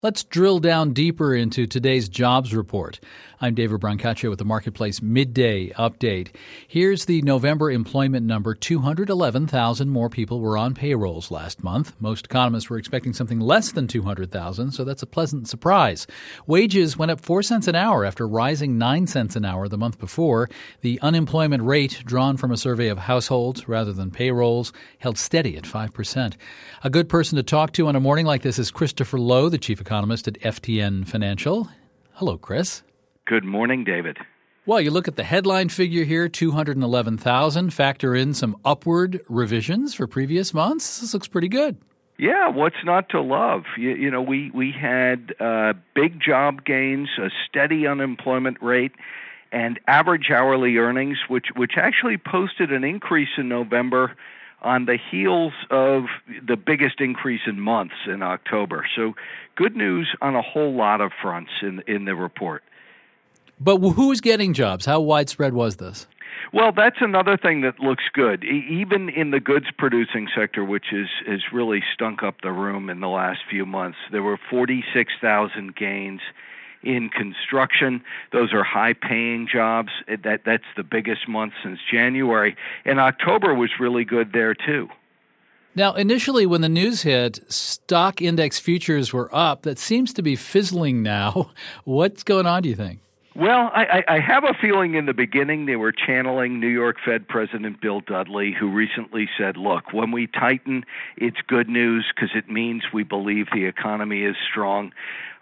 Let's drill down deeper into today's jobs report. I'm David Brancaccio with the Marketplace Midday Update. Here's the November employment number. 211,000 more people were on payrolls last month. Most economists were expecting something less than 200,000, so that's a pleasant surprise. Wages went up 4 cents an hour after rising 9 cents an hour the month before. The unemployment rate, drawn from a survey of households rather than payrolls, held steady at 5%. A good person to talk to on a morning like this is Christopher Lowe, the chief economist at FTN Financial. Hello, Chris. Good morning, David. Well, you look at the headline figure here, 211,000, factor in some upward revisions for previous months. This looks pretty good. Yeah, what's not to love? We had big job gains, a steady unemployment rate, and average hourly earnings, which actually posted an increase in November on the heels of the biggest increase in months in October. So good news on a whole lot of fronts in the report. But who's getting jobs? How widespread was this? Well, that's another thing that looks good. Even in the goods-producing sector, which has really stunk up the room in the last few months, there were 46,000 gains in construction. Those are high-paying jobs. That's the biggest month since January. And October was really good there, too. Now, initially, when the news hit, stock index futures were up. That seems to be fizzling now. What's going on, do you think? Well, I have a feeling in the beginning they were channeling New York Fed President Bill Dudley, who recently said, look, when we tighten, it's good news because it means we believe the economy is strong.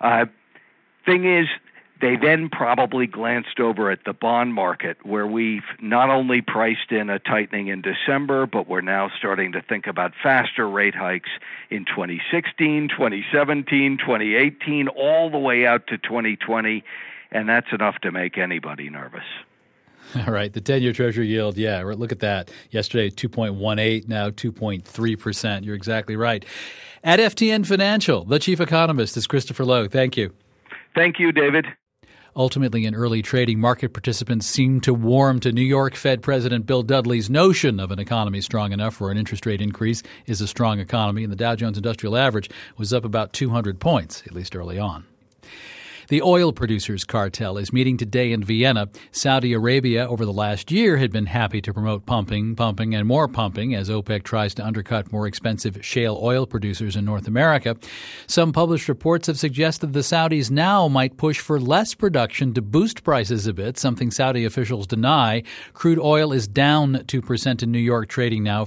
Thing is, they then probably glanced over at the bond market, where we've not only priced in a tightening in December, but we're now starting to think about faster rate hikes in 2016, 2017, 2018, all the way out to 2020. And that's enough to make anybody nervous. All right. The 10-year Treasury yield, yeah, look at that. Yesterday, 2.18, now 2.3%. You're exactly right. At FTN Financial, the chief economist is Christopher Lowe. Thank you. Thank you, David. Ultimately, in early trading, market participants seemed to warm to New York Fed President Bill Dudley's notion of an economy strong enough for an interest rate increase is a strong economy, and the Dow Jones Industrial Average was up about 200 points, at least early on. The oil producers cartel is meeting today in Vienna. Saudi Arabia over the last year had been happy to promote pumping, and more pumping as OPEC tries to undercut more expensive shale oil producers in North America. Some published reports have suggested the Saudis now might push for less production to boost prices a bit, something Saudi officials deny. Crude oil is down 2% in New York trading now,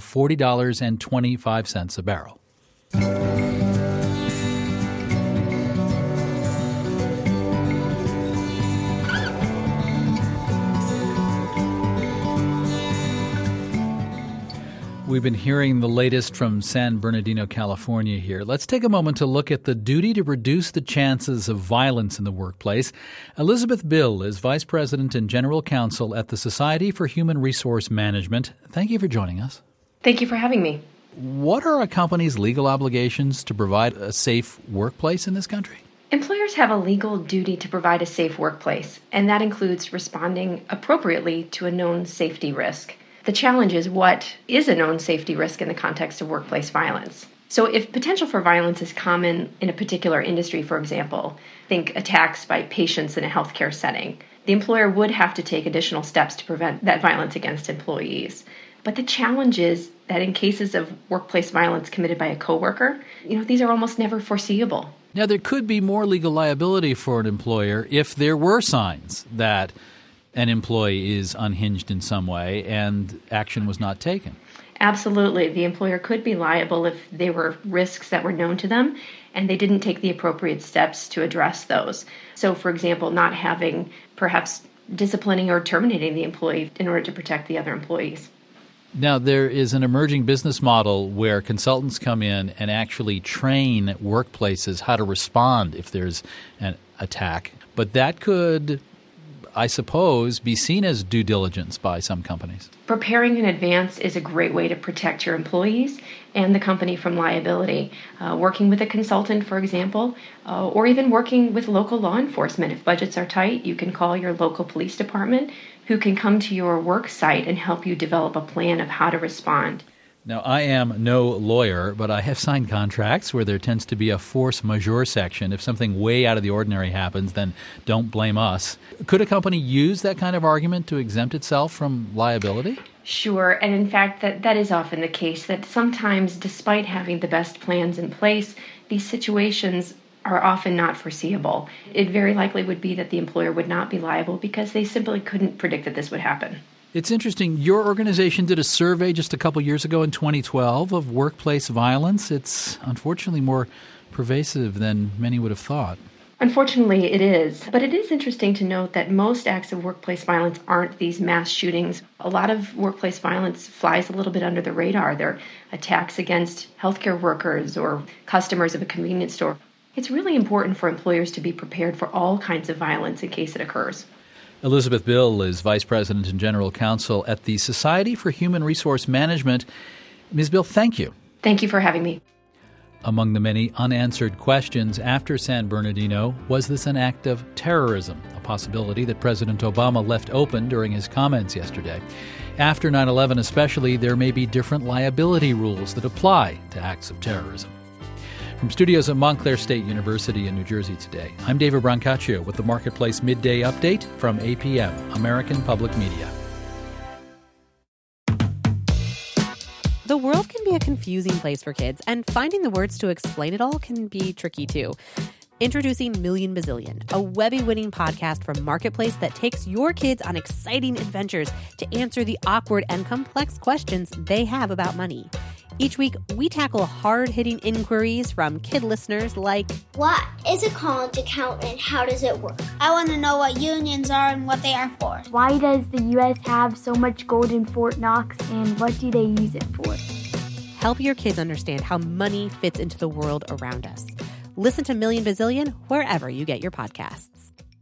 $40.25 a barrel. We've been hearing the latest from San Bernardino, California here. Let's take a moment to look at the duty to reduce the chances of violence in the workplace. Elizabeth Bill is Vice President and General Counsel at the Society for Human Resource Management. Thank you for joining us. Thank you for having me. What are a company's legal obligations to provide a safe workplace in this country? Employers have a legal duty to provide a safe workplace, and that includes responding appropriately to a known safety risk. The challenge is, what is a known safety risk in the context of workplace violence? So if potential for violence is common in a particular industry, for example, think attacks by patients in a healthcare setting, the employer would have to take additional steps to prevent that violence against employees. But the challenge is that in cases of workplace violence committed by a coworker, these are almost never foreseeable. Now, there could be more legal liability for an employer if there were signs that an employee is unhinged in some way and action was not taken. Absolutely. The employer could be liable if there were risks that were known to them and they didn't take the appropriate steps to address those. So, for example, not having perhaps disciplining or terminating the employee in order to protect the other employees. Now, there is an emerging business model where consultants come in and actually train workplaces how to respond if there's an attack. But that could, I suppose, be seen as due diligence by some companies. Preparing in advance is a great way to protect your employees and the company from liability. Working with a consultant, for example, or even working with local law enforcement. If budgets are tight, you can call your local police department, who can come to your work site and help you develop a plan of how to respond. Now, I am no lawyer, but I have signed contracts where there tends to be a force majeure section. If something way out of the ordinary happens, then don't blame us. Could a company use that kind of argument to exempt itself from liability? Sure, and in fact, that is often the case, that sometimes, despite having the best plans in place, these situations are often not foreseeable. It very likely would be that the employer would not be liable because they simply couldn't predict that this would happen. It's interesting. Your organization did a survey just a couple years ago in 2012 of workplace violence. It's unfortunately more pervasive than many would have thought. Unfortunately, it is. But it is interesting to note that most acts of workplace violence aren't these mass shootings. A lot of workplace violence flies a little bit under the radar. They're attacks against healthcare workers or customers of a convenience store. It's really important for employers to be prepared for all kinds of violence in case it occurs. Elizabeth Bill is Vice President and General Counsel at the Society for Human Resource Management. Ms. Bill, thank you. Thank you for having me. Among the many unanswered questions after San Bernardino, was this an act of terrorism? A possibility that President Obama left open during his comments yesterday. After 9/11 especially, there may be different liability rules that apply to acts of terrorism. From studios at Montclair State University in New Jersey today, I'm David Brancaccio with the Marketplace Midday Update from APM, American Public Media. The world can be a confusing place for kids, and finding the words to explain it all can be tricky too. Introducing Million Bazillion, a Webby-winning podcast from Marketplace that takes your kids on exciting adventures to answer the awkward and complex questions they have about money. Each week, we tackle hard-hitting inquiries from kid listeners like, what is a college account and how does it work? I want to know what unions are and what they are for. Why does the U.S. have so much gold in Fort Knox and what do they use it for? Help your kids understand how money fits into the world around us. Listen to Million Bazillion wherever you get your podcasts.